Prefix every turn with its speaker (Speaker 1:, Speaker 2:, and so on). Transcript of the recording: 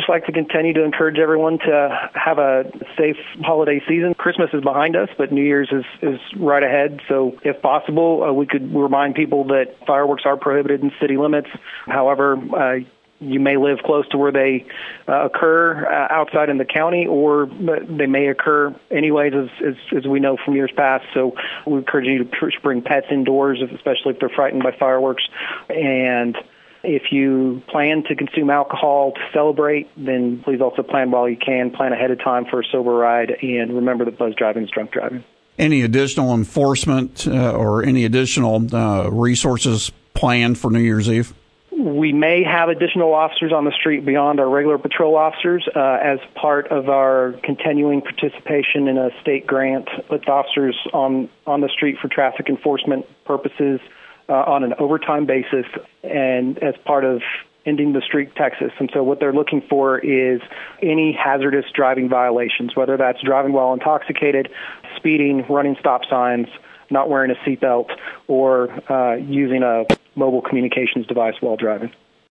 Speaker 1: just like to continue to encourage everyone to have a safe holiday season. Christmas is behind us, but New Year's is right ahead. So if possible, we could remind people that fireworks are prohibited in city limits. However, you may live close to where they occur outside in the county, or they may occur anyways, as we know from years past. So we encourage you to bring pets indoors, especially if they're frightened by fireworks. And if you plan to consume alcohol to celebrate, then please also plan while you can. Plan ahead of time for a sober ride, and remember that buzz driving is drunk driving.
Speaker 2: Any additional enforcement or any additional resources planned for New Year's Eve?
Speaker 1: We may have additional officers on the street beyond our regular patrol officers as part of our continuing participation in a state grant with officers on the street for traffic enforcement purposes on an overtime basis and as part of Ending the Streak Texas. And so what they're looking for is any hazardous driving violations, whether that's driving while intoxicated, speeding, running stop signs, not wearing a seatbelt, or using a mobile communications device while driving.